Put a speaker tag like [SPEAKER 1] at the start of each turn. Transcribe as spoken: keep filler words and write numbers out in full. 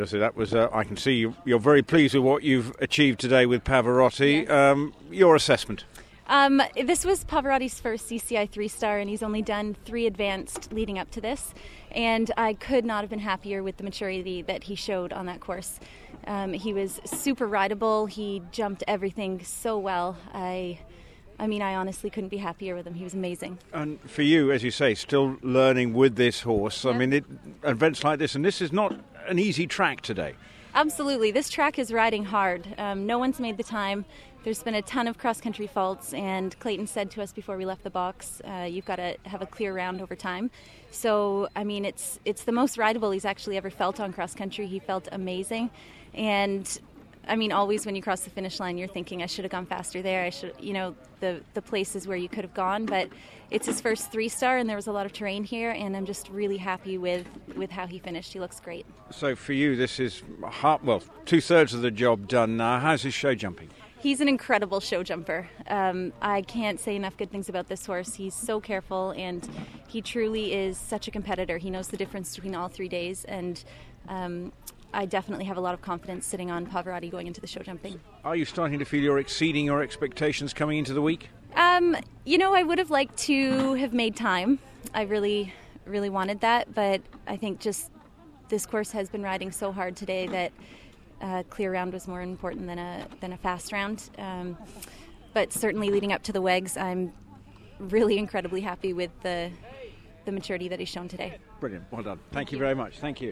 [SPEAKER 1] So that was, uh, I can see you, you're very pleased with what you've achieved today with Pavarotti.
[SPEAKER 2] Yes.
[SPEAKER 1] Um, your assessment?
[SPEAKER 2] Um, this was Pavarotti's first C C I three-star, and he's only done three advanced leading up to this. And I could not have been happier with the maturity that he showed on that course. Um, he was super rideable. He jumped everything so well. I... I mean, I honestly couldn't be happier with him. He was amazing.
[SPEAKER 1] And for you, as you say, still learning with this horse.
[SPEAKER 2] Yeah.
[SPEAKER 1] I mean, it, events like this, and this is not an easy track today.
[SPEAKER 2] Absolutely. This track is riding hard. Um, no one's made the time. There's been a ton of cross-country faults, and Clayton said to us before we left the box, uh, you've got to have a clear round over time. So, I mean, it's it's the most rideable he's actually ever felt on cross-country. He felt amazing. And I mean, always when you cross the finish line, you're thinking, I should have gone faster there. I should, you know, the, the places where you could have gone. But it's his first three-star, and there was a lot of terrain here, and I'm just really happy with, with how he finished. He looks great.
[SPEAKER 1] So for you, this is, half, well, two-thirds of the job done now. How's his show jumping?
[SPEAKER 2] He's an incredible show jumper. Um, I can't say enough good things about this horse. He's so careful, and he truly is such a competitor. He knows the difference between all three days, and um, I definitely have a lot of confidence sitting on Pavarotti going into the show jumping.
[SPEAKER 1] Are you starting to feel you're exceeding your expectations coming into the week?
[SPEAKER 2] Um, you know, I would have liked to have made time. I really, really wanted that, but I think just this course has been riding so hard today that a clear round was more important than a than a fast round. Um, but certainly leading up to the Wegs, I'm really incredibly happy with the the maturity that he's shown today.
[SPEAKER 1] Brilliant. Well done. Thank, Thank you very much. Thank you.